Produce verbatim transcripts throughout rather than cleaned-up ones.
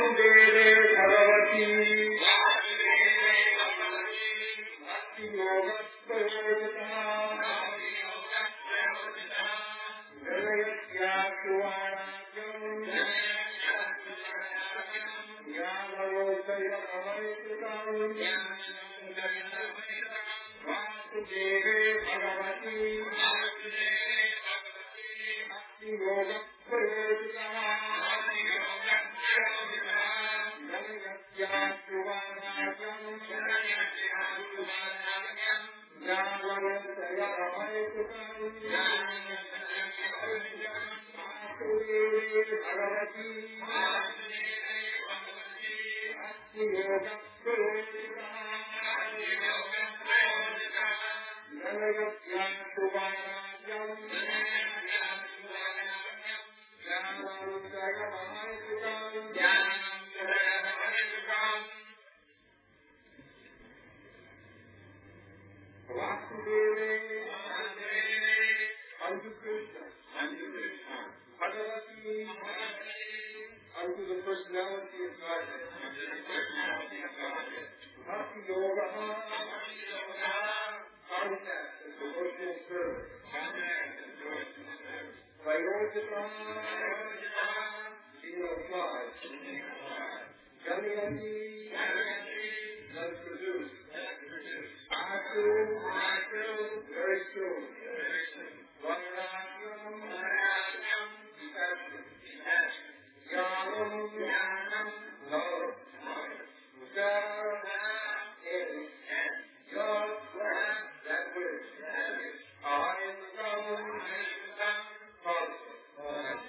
वासुदेवे भगवती भक्ति योगप्रयोजिता वासुदेवे भगवती भक्ति योगप्रयोजिता भगवती भक्ति योगप्रयोजिता वासुदेवे unto Krishna, Bhagavati unto the personality of Godhead, Bhakti Yoga, contact and devotional service, Vairojika, in applied, Ganiyati, thus produced, Aku, very soon, Vairajam, detachment, Jnanam, knowledge, Mudar, end, Yod, that which, Ahimsam, concept.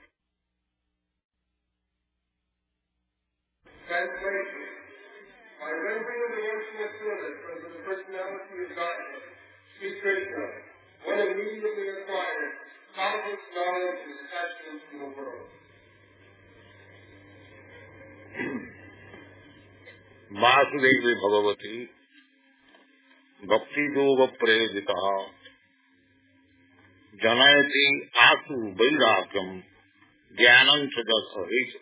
Translation. By rendering the devotional service unto the personality of Godhead, Sri Krishna, one immediately acquires cosmic knowledge and detachment from the world. Vasudevi Bhagwati भक्ति योग प्रयोजिता जनयति आसु वैराग्यम ज्ञानं च दर्शयति.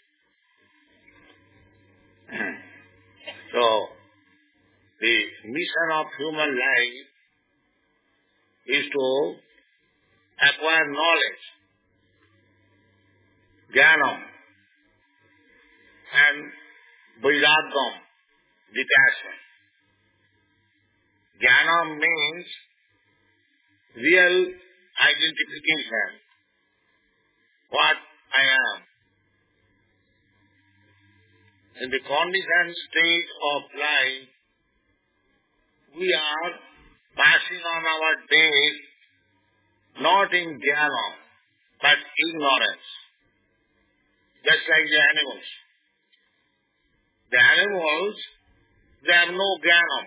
So, the mission of human life is to acquire knowledge, jnanam, and vairagam, detachment. Jnanam means real identification, what I am. In the conditioned state of life, we are passing on our days not in jnana, but ignorance, just like the animals. The animals, they have no jnana.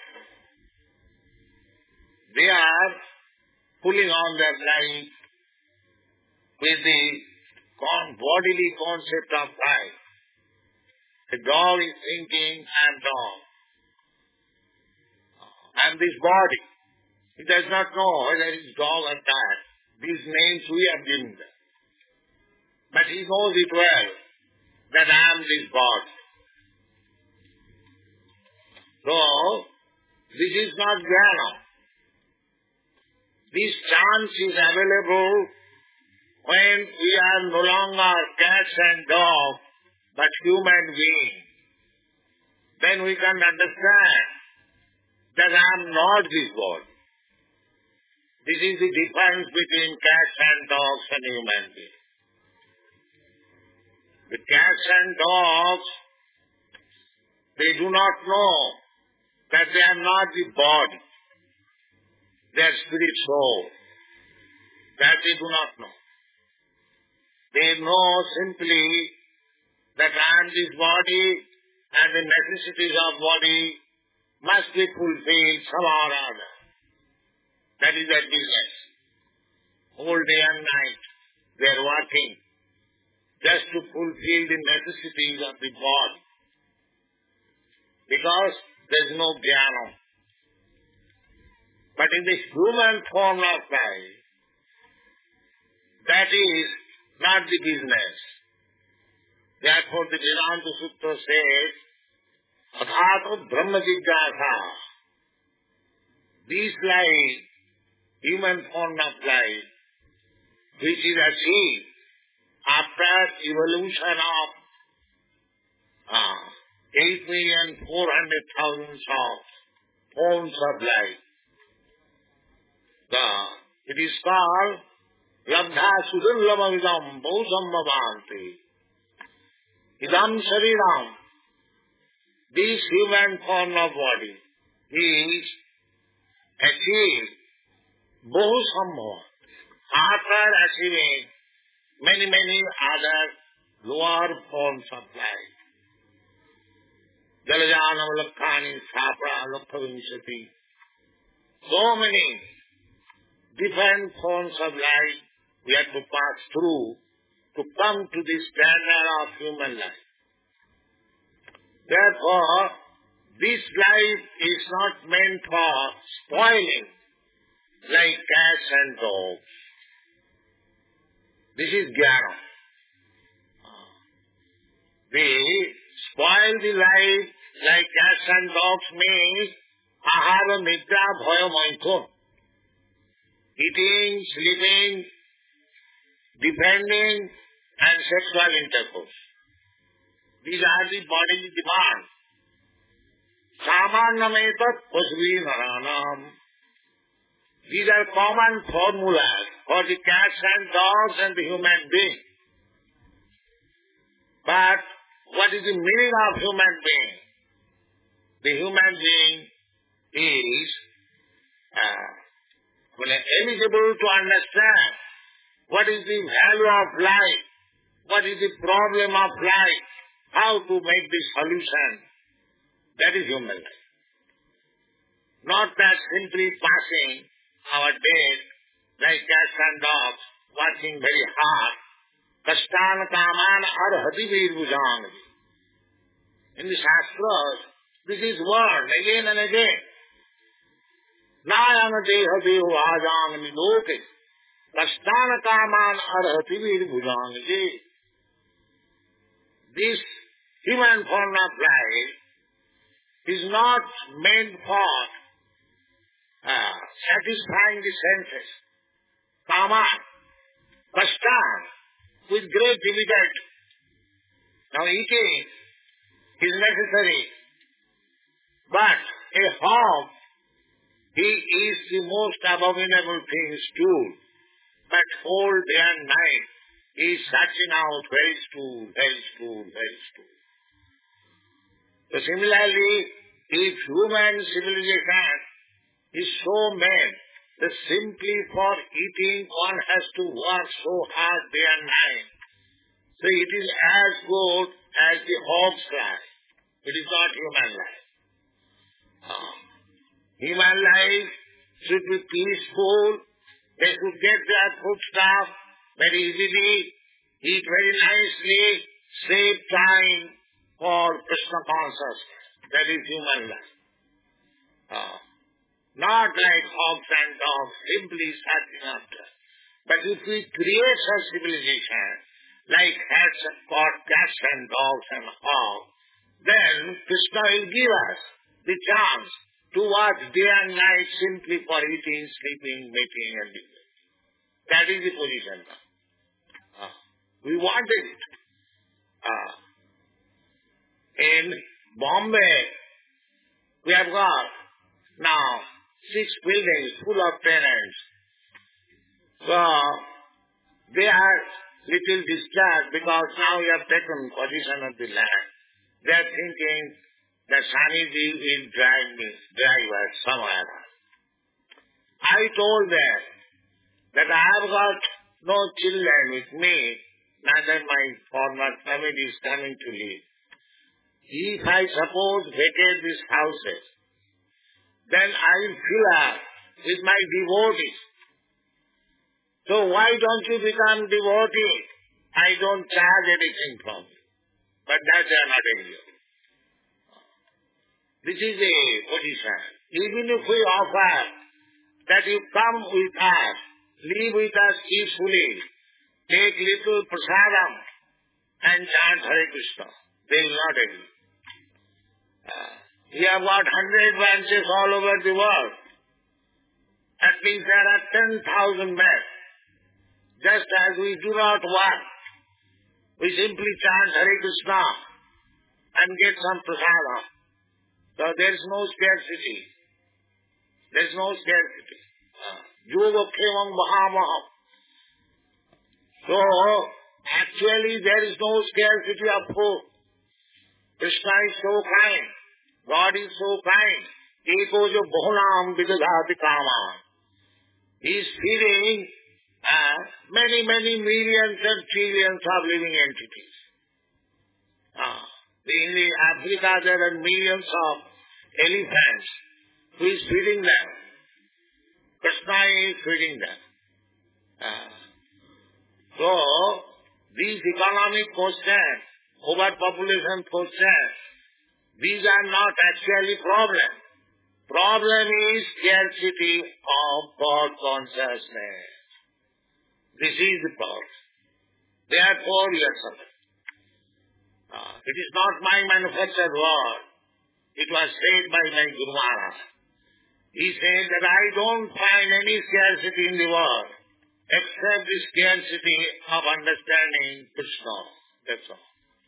They are pulling on their life with the bodily concept of life. The dog is thinking, I am dog. I am this body. He does not know whether it is dog or cat. These names we have given them. But he knows it well, that I am this body. So, this is not jnana. This chance is available when we are no longer cats and dogs, but human beings. Then we can understand that I am not this body. This is the difference between cats and dogs and human beings. The cats and dogs, they do not know that they are not the body. They are spirit soul. That they do not know. They know simply that I am this body and the necessities of body must be fulfilled somehow or other. That is their business. Whole day and night they are working just to fulfill the necessities of the body. Because there is no jnana. But in the human form of life, that is not the business. Therefore the Vedanta Sutta says, Athato Brahma Jigyasa. This life, human form of life, which is achieved after evolution of uh, eight million four hundred thousand of forms of life. The, it is called Labdha Sudurlabhamidam Bhusambhavanti. Idam Shariram. This human form of body is achieved Bhusambhavanti. After achieving many, many other lower forms of life. Jalajanam Lakhani, Sapra, Lakhavimsati. So many different forms of life we have to pass through to come to the standard of human life. Therefore, this life is not meant for spoiling like cats and dogs. This is jnana. They spoil the life like cats and dogs means ahara nidra bhaya maithun. Eating, sleeping, defending and sexual intercourse. These are the bodily demands. Samanyametat pasvi naranam. These are common formulas for the cats and dogs and the human being. But what is the meaning of human being? The human being is uh, eligible to understand what is the value of life, what is the problem of life, how to make the solution. That is human life. Not that simply passing our days like cats and dogs, working very hard. Kastan kaman arhati virvujang. In the Shastras, this is word again and again. Nayana deha deho ajang niloke. Kastan kaman arhati virvujang. This human form of life is not meant for uh, satisfying the senses. Kama, kastan, with great difficulty. Now eating is necessary, but a hog, he is the most abominable thing, stool. But whole day and night, he is searching out very stool, very stool, very stool. So similarly, if human civilization is so made that simply for eating one has to work so hard day and night, so it is as good as the hog's life. It is not human life. Uh, human life should be peaceful. They should get their foodstuff very easily, eat very nicely, save time for Krishna consciousness. That is human life. Uh, not like hogs and dogs, simply searching after. But if we create such civilization, like cats and cats and dogs and hogs, then Krishna will give us the chance to watch day and night simply for eating, sleeping, mating and living. That is the position now. Uh, we wanted it. Uh, in Bombay, we have got now six buildings full of tenants. So, they are little disturbed because now we have taken possession of the land. They are thinking that Swamiji will drive me, drive us somewhere else. I told them that I have got no children with me, neither my former family is coming to live. If I suppose vacate these houses, then I will fill up with my devotees. So why don't you become devotee? I don't charge anything from you. But that they are not able. This is a position. Even if we offer that you come with us, live with us peacefully, take little prasadam, and and chant Hare Krishna. They will not agree. Uh, we have got hundred branches all over the world. That means there are ten thousand men. Just as we do not want, we simply chant Hare Krishna and get some prasada. So there is no scarcity. There is no scarcity. Yoga Kevam Mahamaham. So, actually there is no scarcity of food. Krishna is so kind. God is so kind. Eko jo bahunam vidadhati kama. He is feeding uh, many, many millions and trillions of living entities. Uh, in the Africa there are millions of elephants. Who is feeding them? Krishna is feeding them. Uh, so, these economic questions, overpopulation questions, these are not actually problem. Problem is scarcity of God consciousness. This is the problem. Therefore, we are suffering. Uh, it is not my manufactured word. It was said by my Guru Maharaj. He said that I don't find any scarcity in the world except the scarcity of understanding Krishna. That's all.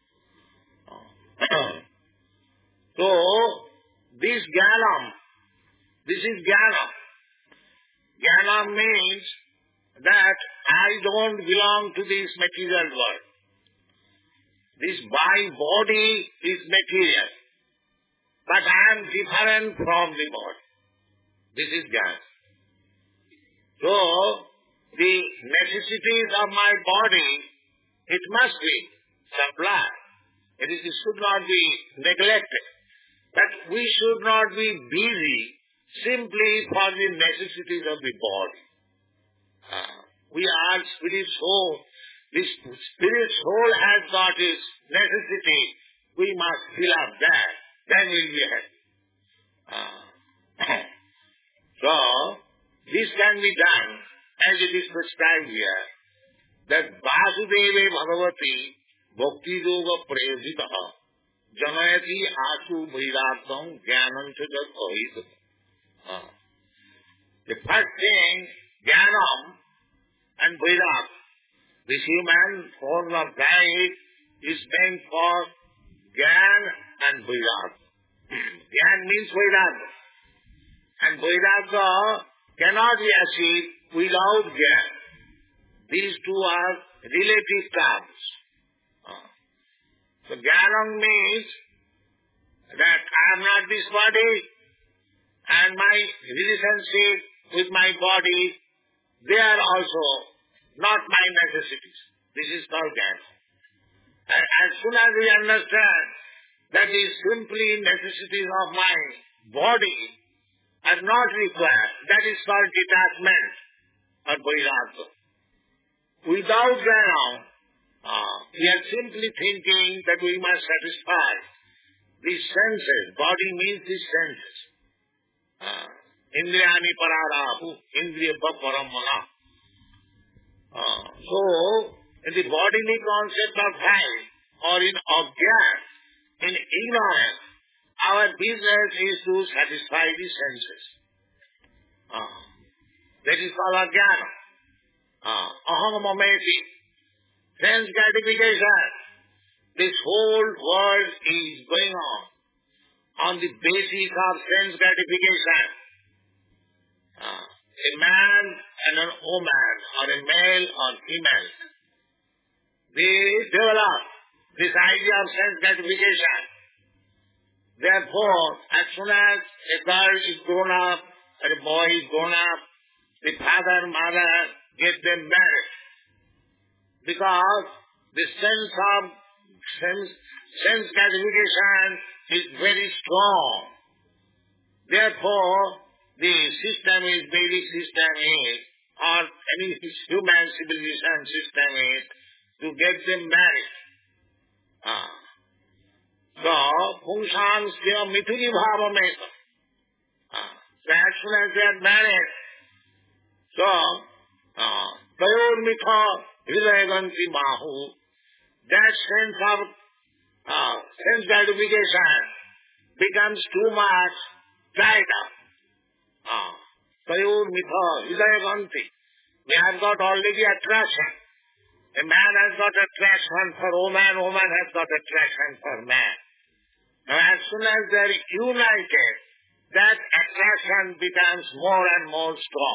So, this Jnanam, this is Jnanam. Jnanam means that I don't belong to this material world. This my body is material, but I am different from the body. This is Jnana. So, the necessities of my body, it must be supplied. It, is, it should not be neglected. But we should not be busy simply for the necessities of the body. Uh, we are spirit soul. This spirit soul has got its necessity. We must fill up that. Then we will be happy. Uh, so, this can be done as it is prescribed here. That Vasudeva Bhagavati Bhakti Yoga Prayojitaha Janayati Asu Vairātam Jnanam Chajat Ahita. The first thing, Jnanam and Vairāk. This human form of life is meant for Jnana and Vairāk. Jnana means Vairāga. And Vairāga cannot be achieved without Jnana. These two are relative terms. So Jnanam means that I am not this body and my relationship with my body, they are also not my necessities. This is called Jnana. And as soon as we understand that is simply necessities of my body are not required, that is called detachment or Vairāga. Without Jnana, Uh, we are simply thinking that we must satisfy these senses. Body means these senses. Uh, Indriyani pararahu, indriya paramana. Uh, so, in the bodily concept of life, or in object, in ignorance, our business is to satisfy the senses. Uh, that is called ajnana. Uh, aham mameti. Sense gratification. This whole world is going on on the basis of sense gratification. Uh, a man and an woman, or a male or female, they develop this idea of sense gratification. Therefore, as soon as a girl is grown up, or a boy is grown up, the father and mother get them married. Because the sense of sense, sense gratification is very strong. Therefore, the system is, Vedic system is, or any human civilization system is, to get them married. Ah. So, Pungsang Sya Mithuni Bhavameta. Ah. So, as soon as they are married, so, ah, Tayor Mitha Hridayaganti Mahu, that sense of uh, sense gratification becomes too much tied up. Uh, Tayur mitha hridayavanti. We have got already attraction. A man has got attraction for woman, woman has got attraction for man. Now as soon as they are united, that attraction becomes more and more strong.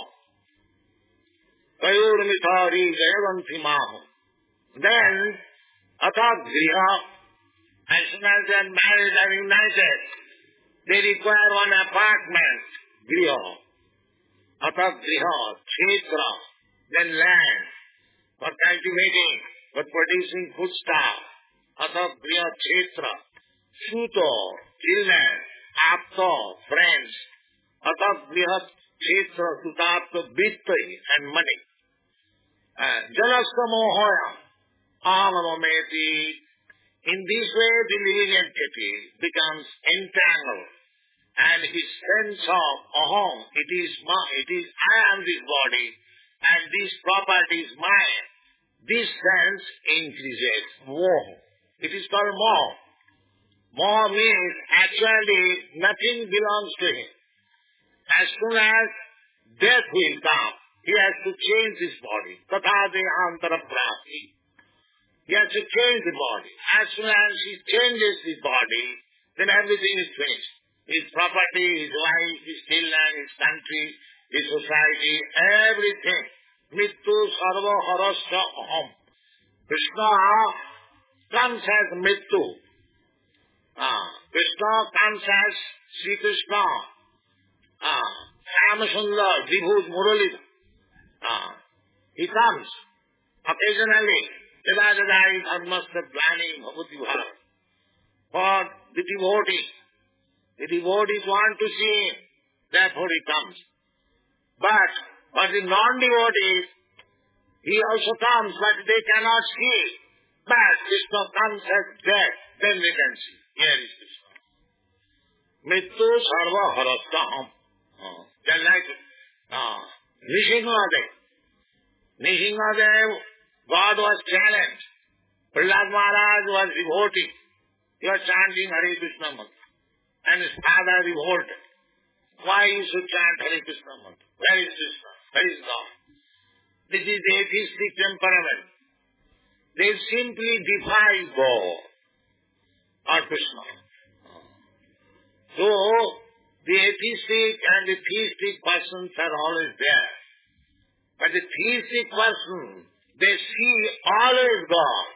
Tayur mitha hridayavanti maho. Then, atat griha, as soon as they are married and united, they require one apartment, griha. Atat griha, kshetra, then land, for cultivating, for producing foodstuff. Atat griha, kshetra, suto, children, apto, friends. Atat griha, kshetra, sutapto, bittai, and money. Uh, Jalasta mohoya, ahamamameti. In this way, the living entity becomes entangled, and his sense of aham, it is my, it is I am this body, and this property is mine. This sense increases. Moha. It is called moha. Moha means actually nothing belongs to him. As soon as death will come, he has to change his body. Tatha dehantara prapti. He has to change the body. As soon as he changes his body, then everything is finished. His property, his wife, his children, his country, his society, everything. Mittu sarva harasya aham. Krishna comes as Mittu. Ah, Krishna comes as Sri Krishna. Ah, Syamasundar, Vibhut Muralidhar. Ah, he comes occasionally. Devadadai Dharmastha planning Bhavati Bharat. For the devotee. The devotees want to see him, therefore he comes. But for the non-devotees, he also comes, but they cannot see. But Krishna comes as death, then we can see. Here is Krishna. Mittu sarva harastaham. Just like uh, Nishingadev. Nishingadev, God was challenged. Prahlad Maharaj was devotee. He was chanting Hare Krishna mantra. And his father revolted. Why you should chant Hare Krishna mantra? Where is Krishna? Where is God? This is the atheistic temperament. They simply defy God or Krishna. So, the atheistic and the theistic persons are always there. But the theistic person, they see always God.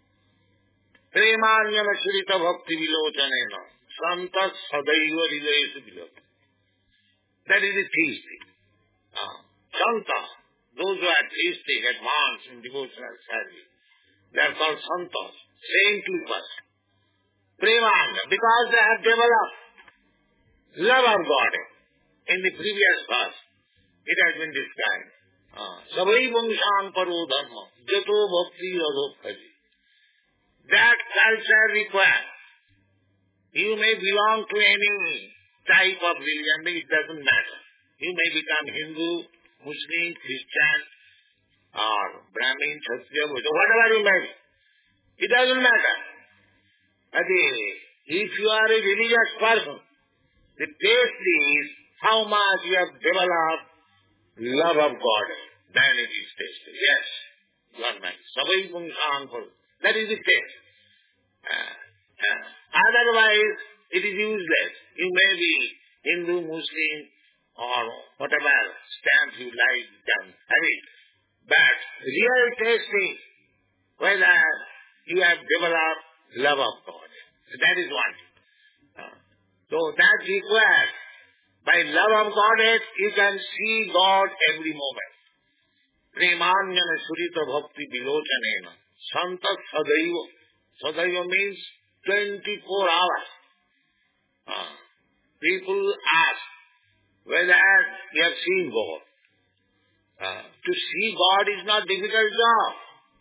Premanyana Shrita Bhakti Vilochanena Santas Sadaiva Hridayesu Vilochanena. That is the theistic. Uh, Santa, those who are theistic, advanced in devotional service, they are called Santas, saintly person. Premanyana, because they have developed love of God. In the previous verse, it has been described. Savai Vamshan Paro Dharma, Jato Bhakti Adhokhaji. That culture requires. You may belong to any type of religion, it doesn't matter. You may become Hindu, Muslim, Christian, or Brahmin, Kshatriya, whatever you may be. It doesn't matter. But if you are a religious person, the test is how much you have developed love of God. Then it is tasted. Yes, you are right. Savai Pungshan Paro. That is the test. Uh, uh, otherwise, it is useless. You may be Hindu, Muslim, or whatever stamp you like, then have it. But real test is whether you have developed love of God. That is one. Uh, so that requires, by love of Godhead, you can see God every moment. Premanyana Surita Bhakti Vilochanena. Santa Sadaiva. Sadaiva means twenty-four hours. Uh, people ask whether you have seen God. Uh, to see God is not difficult job.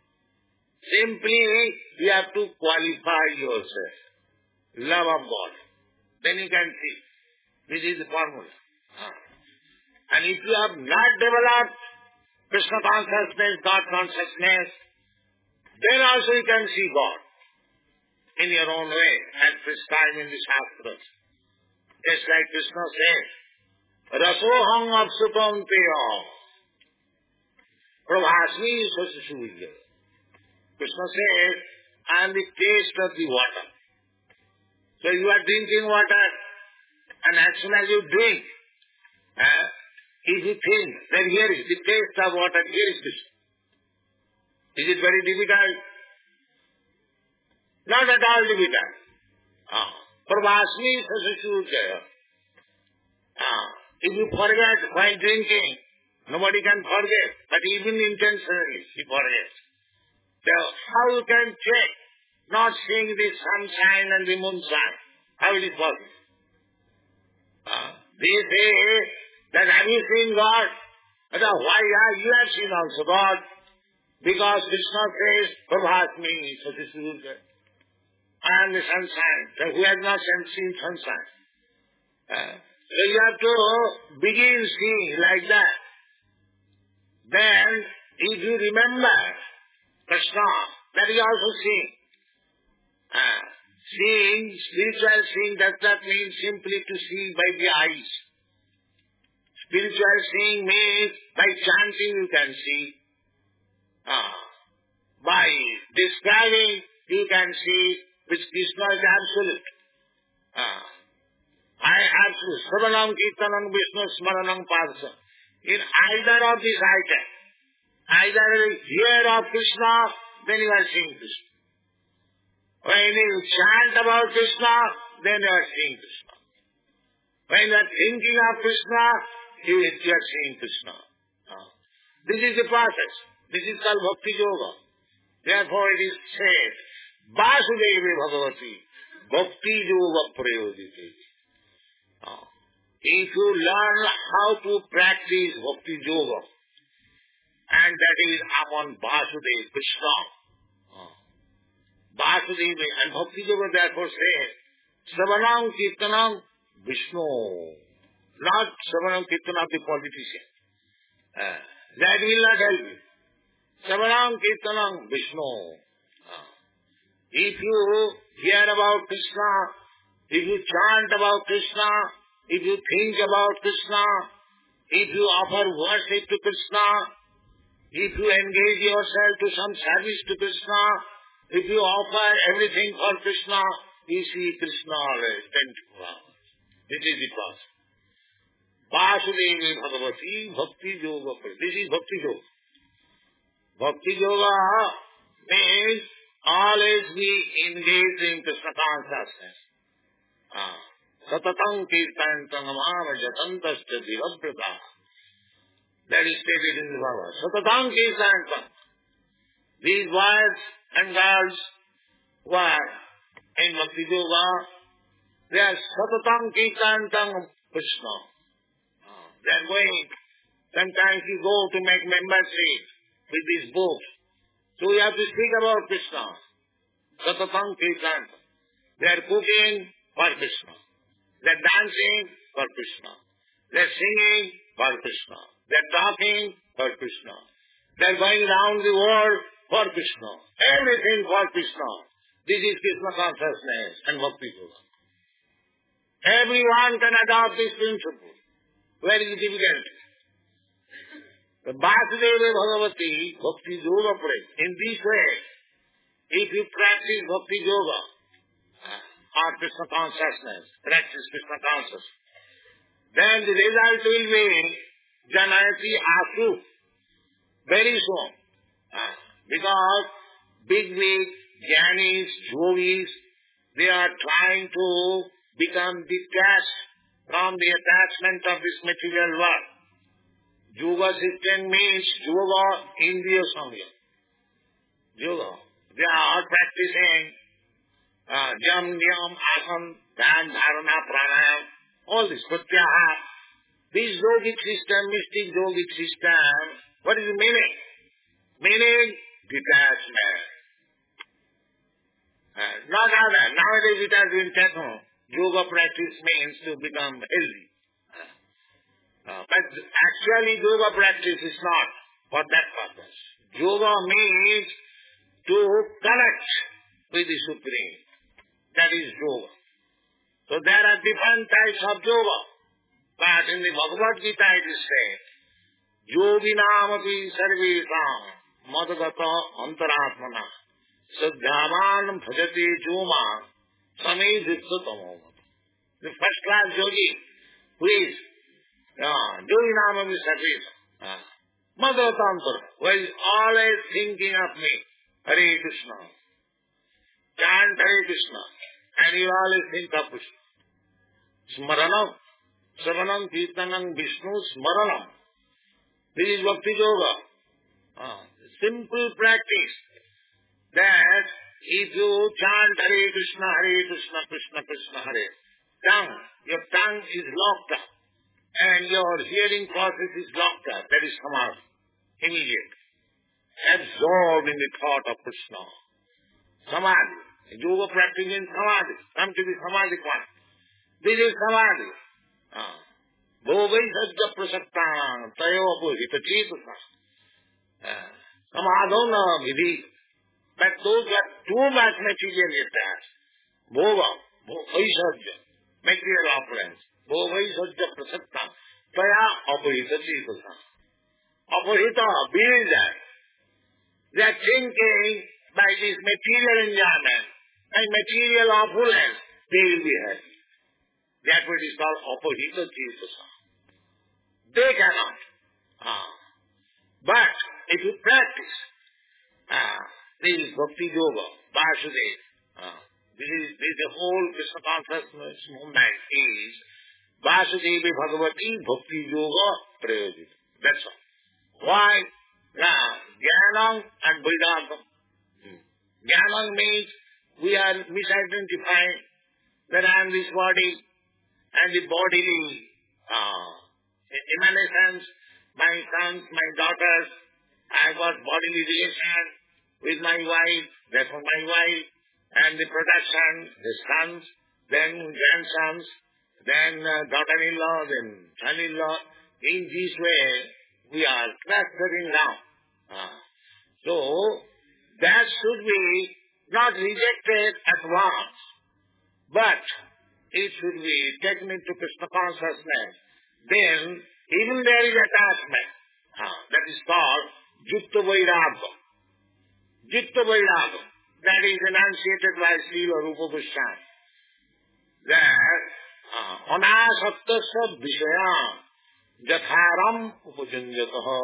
Simply, you have to qualify yourself. Love of God. Then you can see. This is the formula. Uh. And if you have not developed Krishna consciousness, God consciousness, then also you can see God in your own way and prescribed in the Shastras. Just like Krishna said, Rasoham apsukamteya prabhasmi sasasuya. Krishna says, I am the taste of the water. So you are drinking water, and as soon as you drink, uh, if you think that here is the taste of water, here is Krishna. Is it very difficult? Not at all difficult. Ah. Prabhasmi sasasuya. Ah. If you forget while drinking, nobody can forget, but even intentionally he forgets. So how you can check not seeing the sunshine and the moonshine? How it is possible? Uh, they say that have you seen God? But uh, why are you have seen also God? Because Krishna says, Prabhasmi sasasuya. I am the sunshine. So who has not seen sunshine? Uh, so you have to begin seeing like that. Then, if you remember Krishna, that is also seeing. Uh, seeing, spiritual seeing does not mean simply to see by the eyes. Spiritual seeing means by chanting you can see. Uh, by describing you can see which Krishna is absolute. Uh, I absolute. Sravanam Kirtanam Vishnu Smaranam Padasa. In either of these items, either you hear of Krishna, then you are seeing Krishna. When you chant about Krishna, then you are seeing Krishna. When you are thinking of Krishna, you are seeing Krishna. Uh, this is the process. This is called Bhakti Yoga. Therefore it is said, Vasudevi Bhagavati, Bhakti Yoga Prayodite. Uh, if you learn how to practice Bhakti Yoga, and that is upon Vasudeva, Krishna, uh, Vasudeva, and Bhakti Yoga therefore says, Sravanam Kirtanam Vishnu, not Sravanam Kirtanam the politician. Uh, that will not help you. Sravanam Kirtanam Vishnu. Uh, if you hear about Krishna, if you chant about Krishna, if you think about Krishna, if you offer worship to Krishna, if you engage yourself to some service to Krishna, if you offer everything for Krishna, you see Krishna always twenty-four hours. This is the process. Vasudevi Bhagavati Bhakti Yoga. This is Bhakti Yoga. Bhakti Yoga means always be engaged in Krishna consciousness. Ah. Satatam kirtantam amava jatantascha divabrata. That is stated in the Bhagavad. Satatam kirtantam. These boys and girls who are in Bhakti Yoga, they are satatam kirtantam Krishna. They are going, sometimes you go to make membership with these books. So you have to speak about Krishna. Satatam kirtantam. They are cooking for Krishna. They are dancing for Krishna. They are singing for Krishna. They are talking for Krishna. They are going around the world for Krishna. Everything for Krishna. This is Krishna consciousness and Bhakti Yoga. Everyone can adopt this principle. Where is the difficulty? The Vasudeva Bhagavati Bhakti Yoga prays. In this way, if you practice Bhakti Yoga, or Krishna consciousness, practice Krishna consciousness, then the result will be Janayati Asu, very soon. Uh, because big, big Jnanis, Yogis, they are trying to become detached from the attachment of this material world. Yoga system means Yoga Indriya Samyam. Yoga. They are practicing uh, Jam, Niyam, Asam, Dhyan, Dharana, Pranayam, all this, Pratyaha. This yogic system, mystic yogic system, what is the meaning? Meaning detachment. Uh, not other. Nowadays it has been taken. Yoga practice means to become healthy. Uh, but actually yoga practice is not for that purpose. Yoga means to connect with the Supreme. That is yoga. So there are different types of yoga. But in the Bhagavad Gita it is said, yoginamapi sarvesam madgata antaratmana sadhyavan bhajati joma samedhitsa tamomata. The first class yogi who is uh, yoginamapi sarvesam uh, madgata antaratmana, who is always thinking of me, Hare Krishna, chant Hare Krishna, and you always think of Krishna. Smaranam, Savanam, Kirtanam, Vishnu, Smaranam. This is Bhakti Yoga. Ah, simple practice that if you chant Hare Krishna, Hare Krishna, Krishna Krishna, Hare, tongue, your tongue is locked up and your hearing process is locked up. That is Samadhi. Immediate. Absorbed in the thought of Krishna. Samadhi. Yoga practice in Samadhi. Come to the Samadhi point. This is Samadhi. Bhovai sajja prasaktan tayo apuhita chitasa. Samadhona vidhi. But those are too much material attached. Bhova, bhovai sajja, material opulence. Bhovai sajja prasaktan tayo apuhita chitasa. Apuhita, beyond that. They are thinking by this material enjoyment and material opulence, they will be happy. That what is called apuhita chitasa. They cannot. Ah. But if you practice, ah, this is Bhakti Yoga, Vasudeva. Ah. This is, this is the whole Krishna consciousness movement is Vasudeva Bhagavati Bhakti Yoga Prayojita. That's all. Why? Now, Jnanam and Vairagam. Hmm. Jnanam means we are misidentifying that I am this body and the bodily uh, emanations, my sons, my daughters, I got bodily relation with my wife, therefore my wife, and the production, the sons, then grandsons, then uh, daughter-in-law, then son-in-law. In this way, we are clustering now. Uh, so, that should be not rejected at once, but it should be taken into Krishna consciousness. Then, even there is attachment. Uh, that is called Jukta Vairagya. Jukta Vairagya. That is enunciated by Srila Rupa Goswami. That, Anasaktasya Vishayam Jatharam Upajanjataha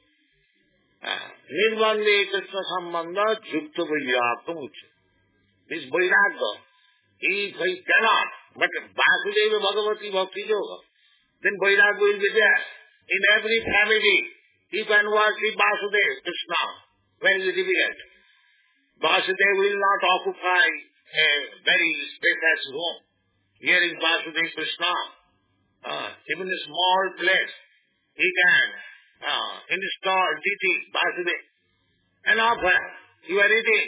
Nirvande Krishna Sambandha Jukta Vairagya Uche. This Vairagya, if he cannot, but Vasudeva Bhagavati Bhakti Yoga, then Vairagya will be there. In every family, you can worship Vasudeva, Krishna, very difficult. Vasudeva will not occupy a very spacious room. Here is Vasudeva Krishna. Uh, even a small place, he can uh, install deity Vasudeva. And offer, you are eating.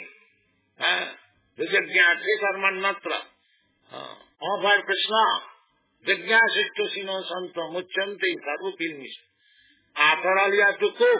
Vijagnyate karmannatra. Offer Krishna. Vijnasittu sino santo muchanti sarvapilmis. After all you have to cook.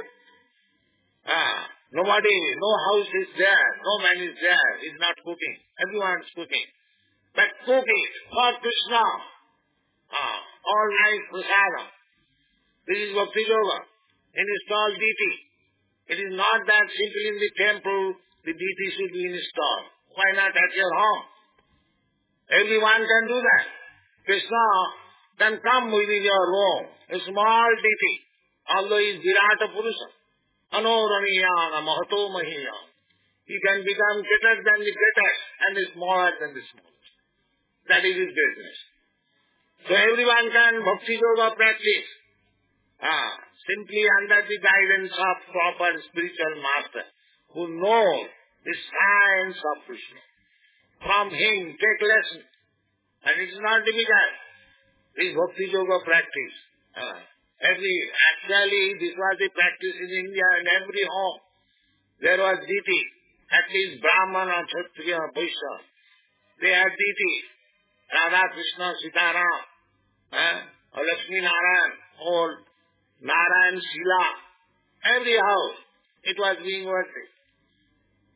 Uh, nobody, no house is there, no man is there, he is not cooking. Everyone is cooking. But cook it for Krishna. Uh, all night prasadam. This is Bhakti Yoga. Install deity. It is not that simply in the temple the deity should be installed. Why not at your home? Everyone can do that. Krishna can come within your home. A small deity, although he is Virata Purusha. Anoramiyana Mahato Mahiya. He can become greater than the greatest and the smaller than the smallest. That is his business. So everyone can Bhakti Yoga practice. Ah, simply under the guidance of proper spiritual master who knows the science of Krishna. From him take lesson. And it is not difficult. This Bhakti Yoga practice. Ah, every, actually this was the practice in India in every home. There was deity. At least Brahman or Kshatriya or Vaishya. They had deity. Radha Krishna Sitaram. Eh? Or Lakshmi Narayan. Or Narayan Shila. Every house it was being worshipped.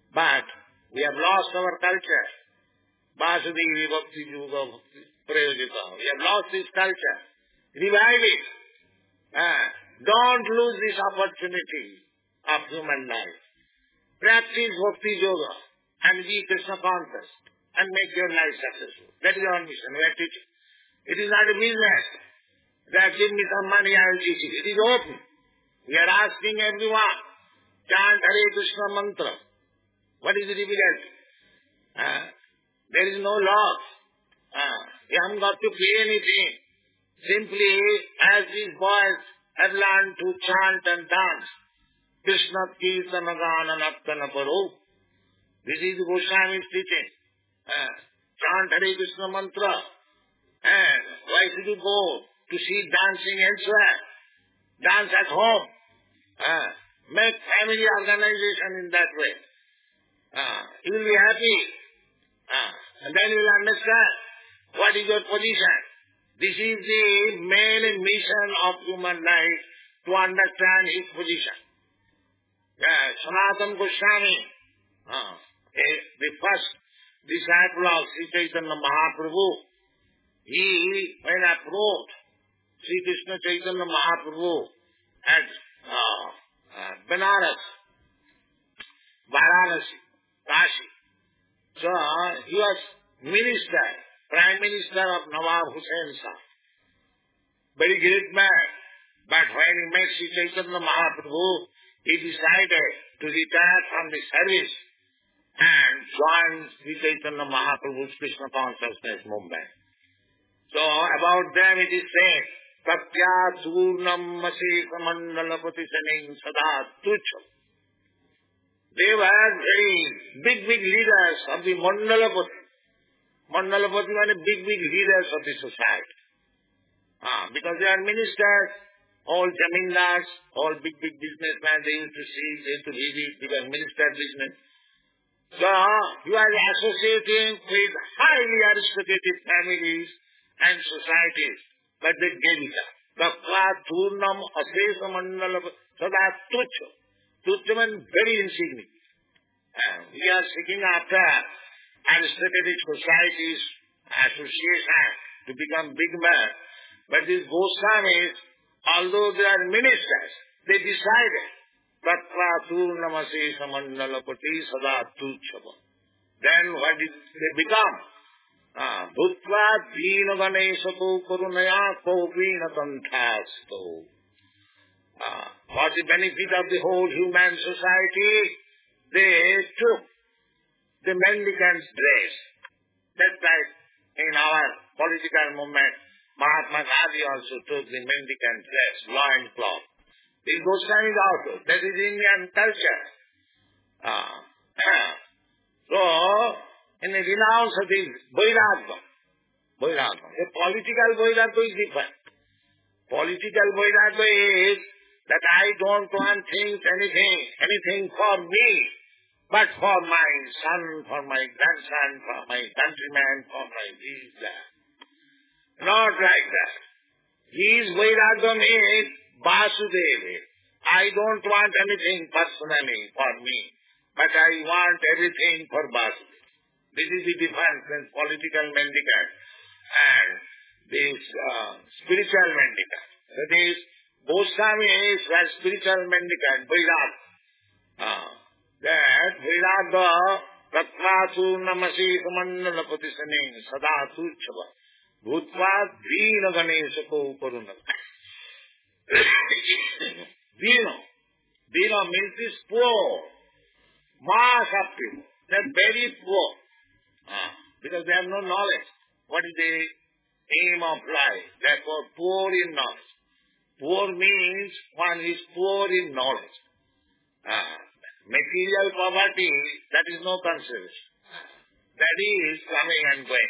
But we have lost our culture. Vasudevi Bhakti Yuga Bhakti Prayojita. We have lost this culture. Revive it. Ah, don't lose this opportunity of human life. Practice Bhakti Yoga and be Krishna conscious and make your life successful. That is our mission. We are teaching. It is not a business. That give me some money, I will teach it. It is open. We are asking everyone, chant Hare Krishna mantra. What is the difficulty? Uh, there is no loss. Uh, you haven't got to pay anything. Simply, as these boys have learned to chant and dance, Krishna Kirtana Gana Nattana Paro. This is Goswami's teaching. Uh, chant Hare Krishna mantra. And why should you go to see dancing elsewhere? Dance at home. Uh, make family organization in that way. Uh, you will be happy. Uh, and then you will understand what is your position. This is the main mission of human life, to understand his position. Yeah, Sanatana Goswami, uh, the first disciple of Sri Chaitanya Mahaprabhu, he, when approached Sri Krishna Chaitanya Mahaprabhu at uh, uh, Benares, Varanasi, Kashi. So uh, he was minister, prime minister of Nawab Hussain Shah. Very great man. But when he met Sri Chaitanya Mahaprabhu, he decided to retire from the service and join Sri Chaitanya Mahaprabhu's Krishna consciousness movement. So about them it is said, Tatya Surnam Maseka Mandalapati Saning Sada Tucha. They were very big, big leaders of the Mandalapati. Mandalapati were big, big leaders of the society. Ah, because they are ministers, all zamindars, all big, big businessmen, they used to see, they used to visit, because minister business. So, you are associating with highly aristocratic families and societies, but they gave it up. Tatva Turnam Asesa Mandalapati Sada Tucha. Tucha means very insignificant. And we are seeking after aristocratic societies, association, to become big men. But these Goswamis, although they are ministers, they decided, Tatva Turnamase Samandalapati Sada Tuchava. Then what did they become? Bhutva Dina Ganesako Kurunaya Kopina Tantasto. For the benefit of the whole human society, they took the mendicant's dress. That's right. In our political movement, Mahatma Gandhi also took the mendicant dress, loin cloth. This Goswami also. That is Indian culture. Uh, uh, so, in the renounce of this Vairagya, Vairagya, the political Vairagya is different. Political Vairagya is that I don't want things, anything, anything for me, but for my son, for my grandson, for my countrymen, for my this, that. Not like that. His Vairagya is Vasudeva. I don't want anything personally for me, but I want everything for Vasudeva. This is the difference in political mendicant and this uh, spiritual mendicant. That is, Goswami is a spiritual mendicant, Vairagya. Uh, that Vairagya, Tatvasu Namasi Kamandalapati Saning Sada Tuchava. Bhutva Dina Ganesako Karuna. Dina. Dina means this poor. Mass of people. They are very poor. Ah, because they have no knowledge. What is the aim of life? Therefore, poor in knowledge. Poor means one is poor in knowledge. Ah, material poverty, that is no consideration. That is coming and going.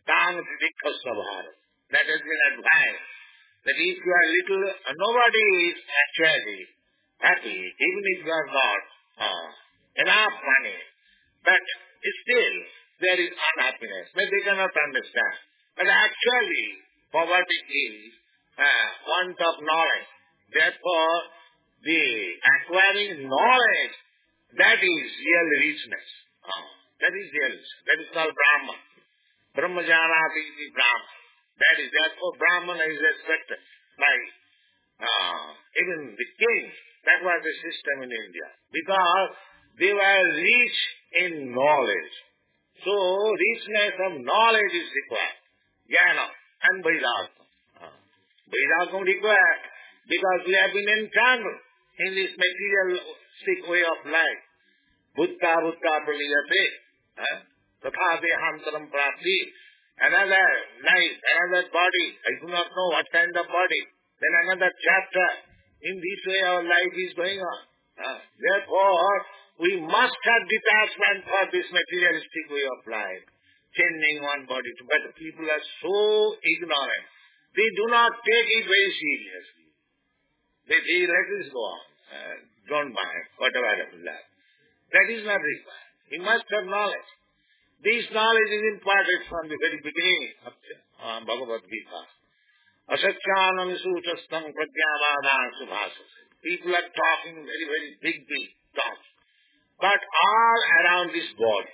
That has been advised. That if you are little, nobody is actually happy, even if you have got uh, enough money. But still, there is unhappiness. But they cannot understand. But actually, poverty is uh, want of knowledge. Therefore, the acquiring knowledge That is real richness. Ah, that is real richness. That is called Brahman. Brahma janati iti Brahman. That is, therefore Brahmana is respected by uh, even the king. That was the system in India. Because they were rich in knowledge. So, richness of knowledge is required. Jnana and Vairagya. Uh, Vairagya required because we have been entangled in this materialistic way of life. Bhutta bhutta praliyate. Tatha dehantaram prapti. Another life, another body. I do not know what kind of body. Then another chapter. In this way our life is going on. Uh, therefore, we must have detachment for this materialistic way of life. Changing one body to better. People are so ignorant. They do not take it very seriously. They say, let us go on. Uh, don't mind, whatever happens. That is not required. We must have knowledge. This knowledge is imparted from the very beginning of uh, Bhagavad Gita. Asatyanam sutastam pratyavadam subhasas. People are talking very, very big, big talks. But all around this body.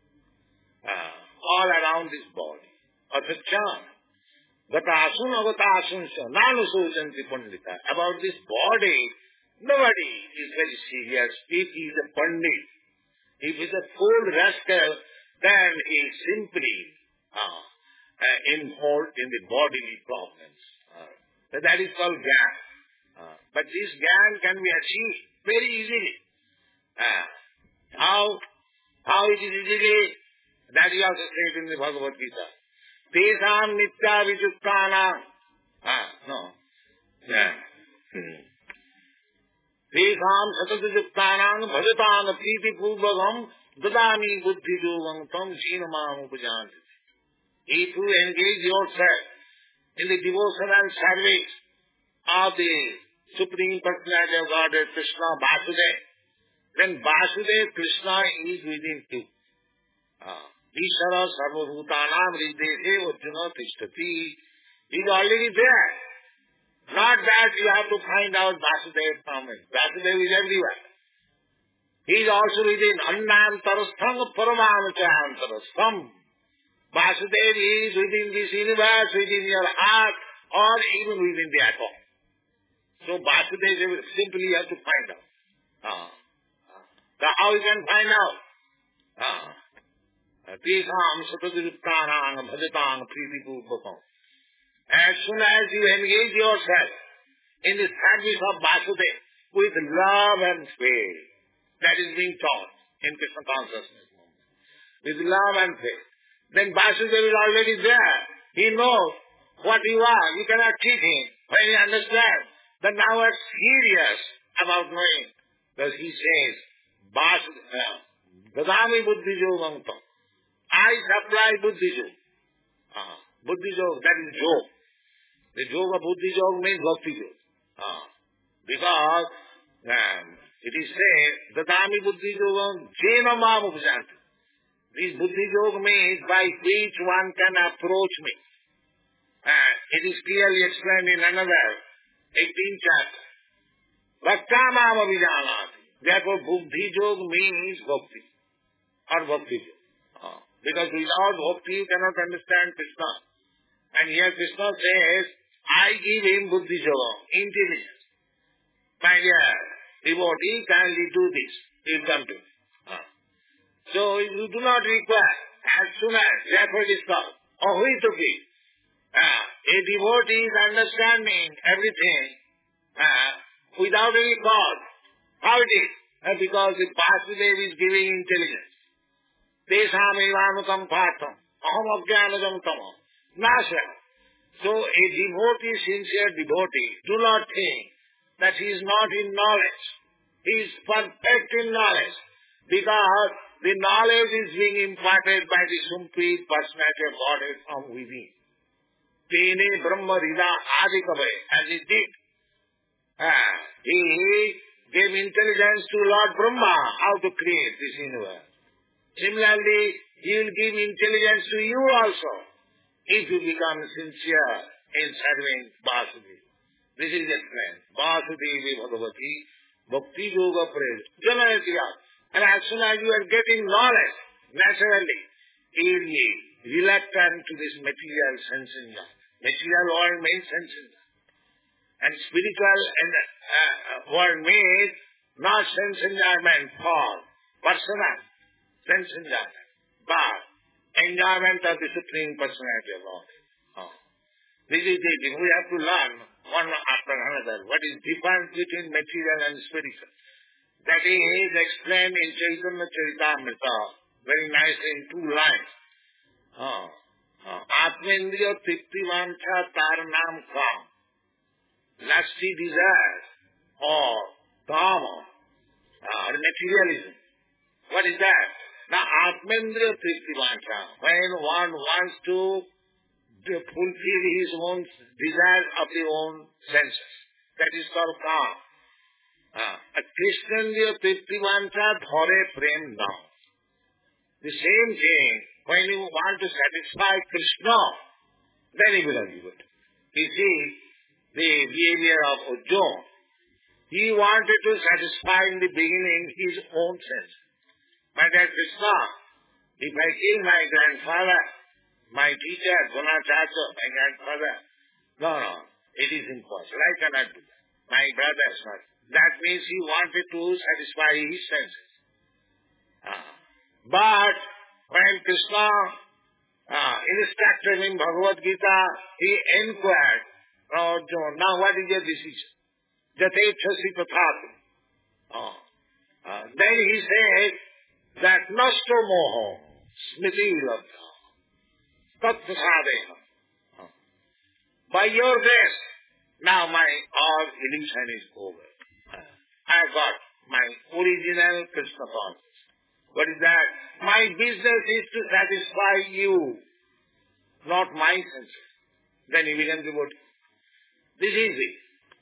Uh, all around this body. Asatyanam. Gatasun agatasun sa nanusujanti pandita. About this body, nobody is very serious. If he is a pandit, if he is a fool rascal, then he is simply uh, uh, involved in the bodily problems. Uh, that is called gyan. Uh, but this gyan can be achieved very easily. Uh, how? How it is easily? That is also said in the Bhagavad Gita. Tesam nitya vijuktanam. Ah, no. Yeah. Hmm. Tesam satatujuktanam bhajatam priti purvagam dadami buddhi yogam tam jinamam upajanti. If you engage yourself in the devotional service of the Supreme Personality of Godhead, Krishna, Vasudeva, then Vasudeva, Krishna is within you. Ah. Ishara sarvabhutanam hrideshe Arjuna tishtati. He is already there. Not that you have to find out Vasudeva from him. Vasudeva is everywhere. He is also within annantarastham paramanachayantarastham. Vasudeva is within this universe, within your heart, or even within the atom. So Vasudeva simply you have to find out. Ah. So how you can find out? Ah. Tesam satatujuktanam bhajatam priti purvakam. As soon as you engage yourself in the service of Vasudeva with love and faith, that is being taught in Krishna consciousness, with love and faith, then Vasudeva is already there. He knows what you are. You cannot cheat him. When he understands that now we are serious about knowing, because he says, Vasudeva, dadami buddhi yogam tam. I supply buddhi yoga. Uh, buddhi yoga, that is yoga. The yoga buddhi yoga means bhakti yoga. Uh, because um, it is said, dadami buddhi yoga jena mam upajanti. This buddhi yoga means by which one can approach me. Uh, it is clearly explained in another eighteenth chapter. Bhakta mam abhijanati. Therefore buddhi yoga means bhakti. Or bhakti yoga. Uh, Because without bhakti you cannot understand Krishna. And here Krishna says, I give him buddhi yoga, intelligence. My dear devotee, kindly do this. He will come to me. Uh. So you do not require, as soon as, therefore it is called, ahituki. Uh, a devotee is understanding everything uh, without any cause. How it is? Uh, because the Vasudeva is giving intelligence. Tesam evanukam patham, aham ajnanajam tamam, nasya. So a devotee, sincere devotee, do not think that he is not in knowledge. He is perfect in knowledge, because the knowledge is being imparted by the Supreme Personality of Godhead from within. Tene Brahma Rida Adikavai, as he did. Ah, he gave intelligence to Lord Brahma how to create this universe. Similarly, he will give intelligence to you also, if you become sincere in serving Vasudeva. This is explained. Vasudevi Bhagavati Bhakti Yoga Praise. Janayatiya. And as soon as you are getting knowledge, naturally, you will be reluctant to this material sense enjoyment. Material world means sense enjoyment. And spiritual and, uh, world means not sense enjoyment for personal sense enjoyment, but enjoyment of the Supreme Personality of God. Oh. This is the thing. We have to learn one after another what is difference between material and spiritual. That is explained in Chaitanya Charitamrita very nicely in two lines. Oh. Oh. Atmendriya Triptivancha Taranam Kam. Lusty desire or kama or materialism. What is that? Now, Atmendriya Triptivancha. When one wants to to fulfill his own desires of the own senses. That is called kama. Uh, Krishnendriya Triptivancha dhare prem now. The same thing, when you want to satisfy Krishna, then he will be good. You see, the behavior of Ujjwala. He wanted to satisfy in the beginning his own sense. My dear Krishna, if I kill my grandfather, my teacher, Gunacharya, my grandfather, no, no, it is impossible. I cannot do that. My brother is not. That means he wanted to satisfy his senses. Ah. But when Krishna uh, instructed in Bhagavad Gita, he inquired, oh, now what is your decision? Jatechasi tathati. Oh. Uh, then he said that nasto moho smriti labdha tat-prasadeha. Oh. By your grace, now my all illusion is over. I got my original Krishna consciousness. What is that? My business is to satisfy you, not my senses. Then he began to go. This is it.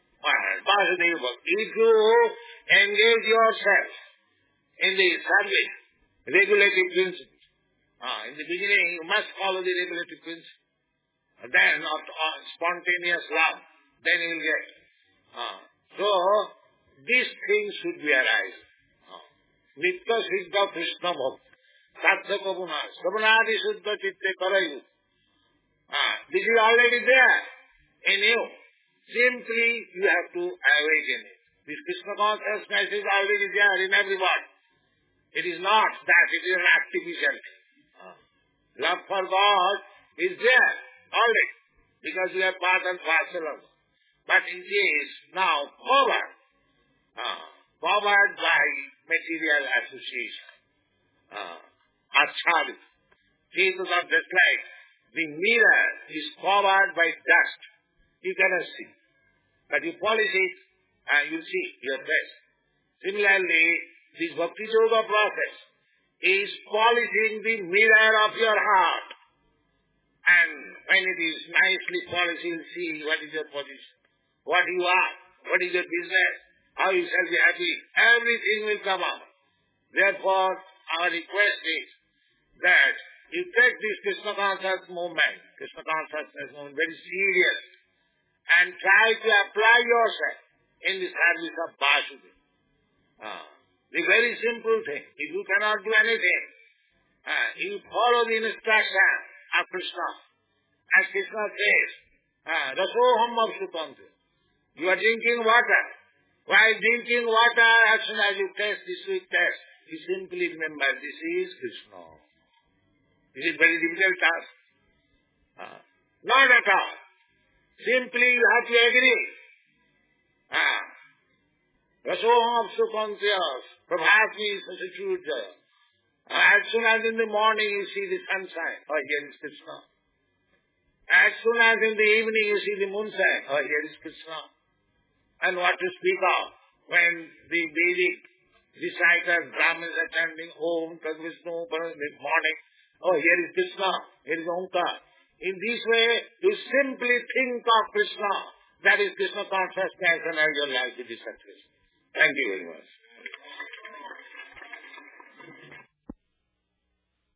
If you engage yourself in the service, regulative principles, ah, in the beginning you must follow the regulative principles. Then, of uh, spontaneous love, then you will get. Ah. So, these things should be arising. Nitya Siddha Krishna Bhakti. Satya Kapuna. Samanadi Siddha Chitte Karayu. Ah, this is already there in you. Simply you have to awaken it. This Krishna consciousness is already there in everyone. It is not that it is an artificial thing. Ah. Love for God is there already because we are part and parcel of it. But it is now covered. Ah. Covered by material association. Uh, Achhadit. Jesus are just like the mirror is covered by dust. You cannot see. But you polish it and you see your face. Similarly, this Bhakti Yoga process is polishing the mirror of your heart. And when it is nicely polished, you will see what is your position, what you are, what is your business, how you shall be happy. Everything will come out. Therefore, our request is that you take this Krishna consciousness movement, Krishna consciousness movement very serious and try to apply yourself in the service of Vasudeva. Ah, the very simple thing. If you cannot do anything, ah, you follow the instruction of Krishna. As Krishna says, ah, Rasoham Absutantu. You are drinking water. While drinking water, as soon as you taste the sweet taste, you simply remember this is Krishna. This is very difficult task. Ah, not at all. Simply you have to agree. Ah, Rasoham Absutantyas, Prabhati Sasachurja. As soon as in the morning you see the sunshine, oh, here is Krishna. As soon as in the evening you see the moonshine, oh, here is Krishna. And what to speak of when the Vedic reciters, Brahmins are chanting Om Tad Vishnu in the morning, oh, here is Krishna, here is Omkar. In this way, you simply think of Krishna. That is Krishna consciousness and your life will be successful. Thank you very much.